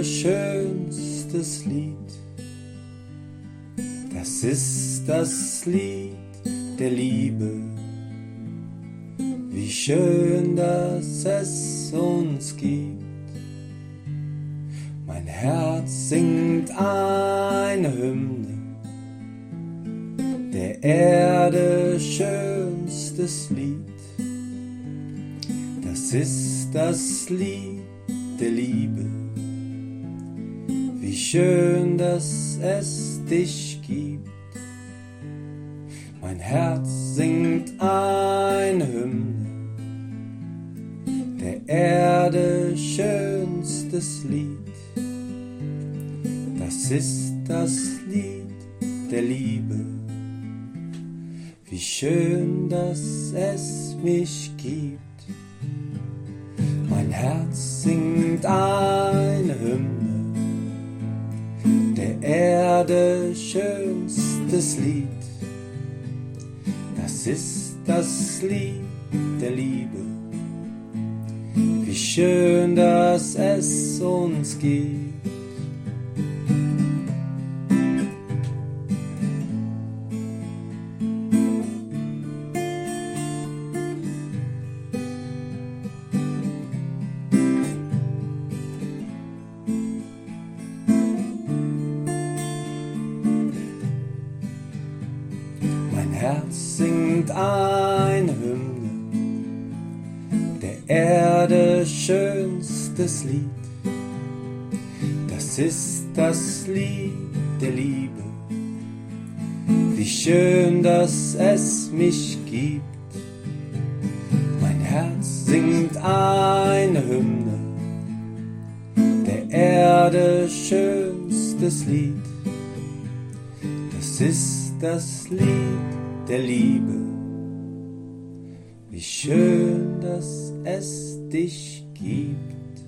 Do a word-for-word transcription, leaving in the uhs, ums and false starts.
schönstes Lied. Das ist das Lied der Liebe. Wie schön, dass es uns gibt. Mein Herz singt eine Hymne, der Erde schönstes Lied. Das ist das Lied der Liebe. Wie schön, dass es dich gibt. Mein Herz singt eine Hymne, der Erde schönstes Lied. Das ist das Lied der Liebe. Wie schön, dass es mich gibt. Mein Herz singt eine Hymne, der Erde schönstes Lied. Das ist das Lied der Liebe. Wie schön, dass es uns gibt. Mein Herz singt eine Hymne, der Erde schönstes Lied. Das ist das Lied der Liebe. Wie schön, dass es mich gibt. Mein Herz singt eine Hymne, der Erde schönstes Lied. Das ist das Lied der Liebe. Wie schön, dass es dich gibt.